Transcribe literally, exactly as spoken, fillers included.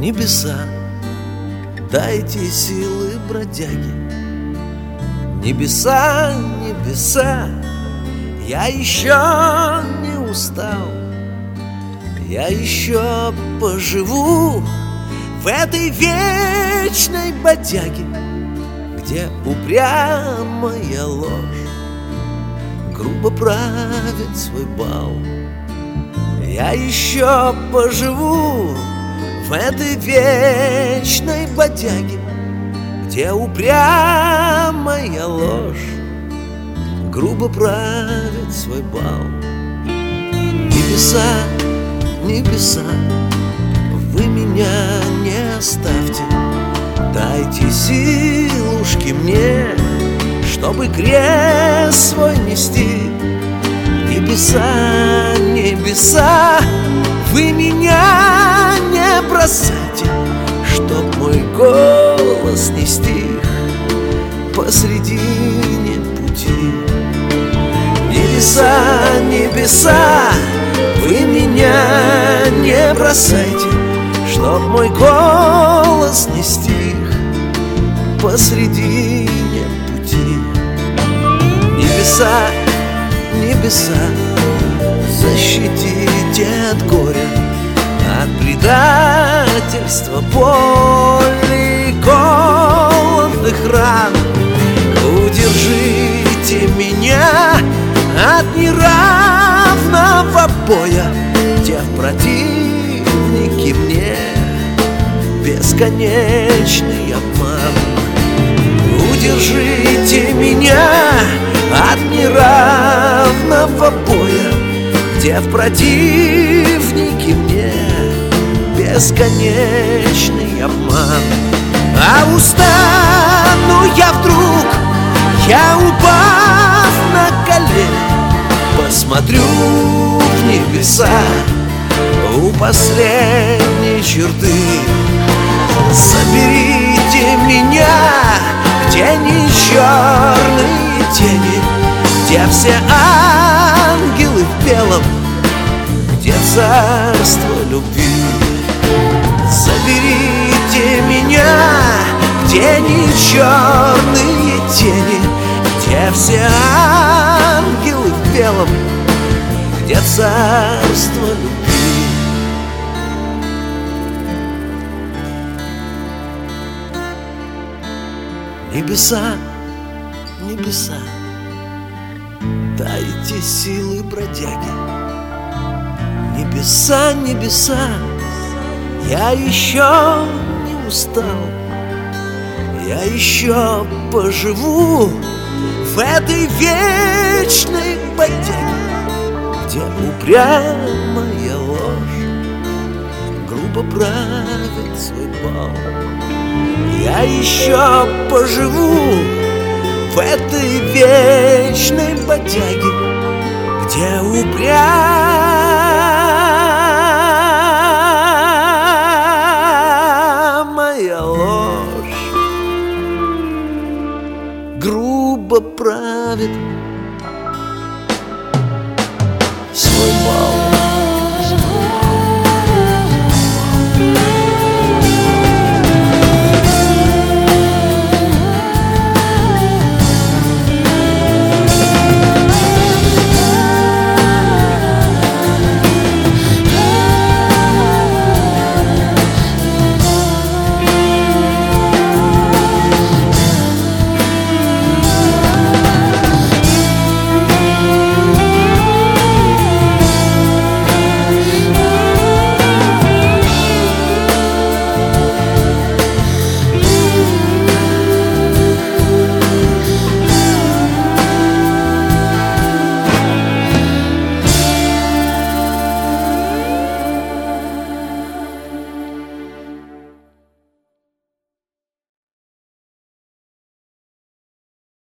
Небеса, дайте силы бродяги. Небеса, небеса, я еще не устал. Я еще поживу в этой вечной бодяге, где упрямая ложь грубо правит свой бал. Я еще поживу в этой вечной бодяге, где упрямая ложь грубо правит свой бал. Небеса, небеса, вы меня не оставьте, дайте силушки мне, чтобы крест свой нести. Небеса, небеса, вы меня не бросайте, чтоб мой голос не стих посредине пути. Небеса, небеса, вы меня не бросайте, чтоб мой голос не стих посредине пути. Небеса, небеса, защитите от горя, от предательства, боли, голодных ран. Удержите меня от неравного боя, где в противники мне бесконечный обман. Удержите меня от неравного боя, где в противники мне бесконечный обман. А устану я вдруг, я упав на колени, посмотрю в небеса у последней черты. Заберите меня, где не черные тени, где все ангелы в белом, где царство любви. Заберите меня, где не черные тени, где все ангелы в белом, где царство любви. Небеса, небеса, дайте силы бродяги. Небеса, небеса, я еще не устал. Я еще поживу в этой вечной бодяге, где упрямая ложь грубо правит свой бал. Я еще поживу в этой вечной бодяге, где упрямая ложь грубо правит